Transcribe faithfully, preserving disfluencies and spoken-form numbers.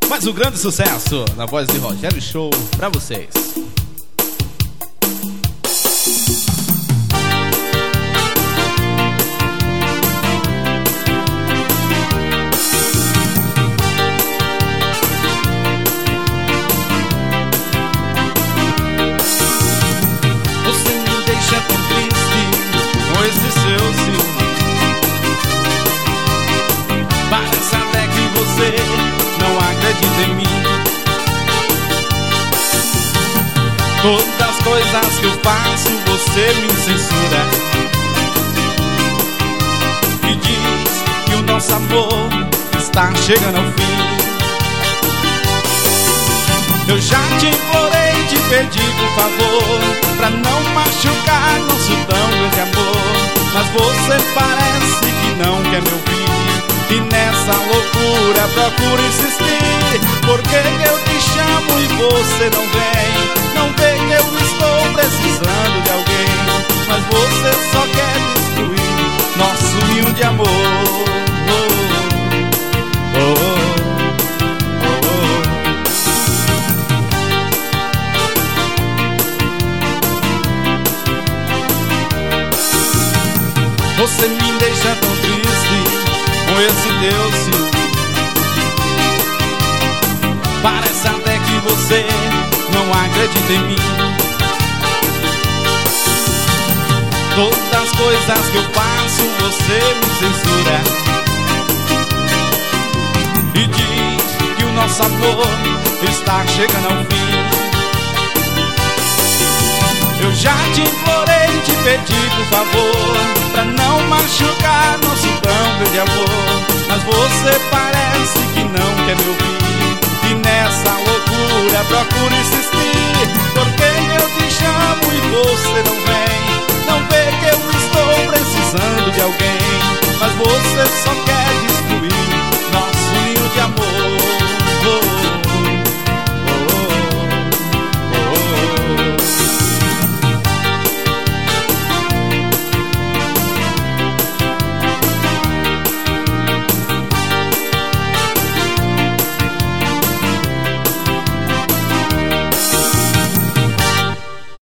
Mais um grande sucesso na voz de Rogério Show pra vocês. Você me deixa tão triste com esse seu ciúme. Parece até que você não acredita em mim. Todas as coisas que eu faço você me censura e diz que o nosso amor está chegando ao fim. Eu já te implorei, te pedi por favor, pra não machucar nosso tão grande amor, mas você parece que não quer me ouvir. E nessa loucura procuro insistir. Por que que eu te chamo e você não vem? Não vê que eu estou precisando de alguém, mas você só quer destruir nosso ninho de amor. Oh, oh, oh. Você me deixa tão triste com esse teu ciúme. Parece até que você não acredita em mim. Todas as coisas que eu faço você me censura e diz que o nosso amor está chegando ao fim. Eu já te implorei, te pedi por favor, pra não machucar nosso tão grande amor, mas você parece que não quer me ouvir. E nessa loucura procuro insistir. Por que eu te chamo e você não vem? Não vê que eu estou precisando de alguém, mas você só quer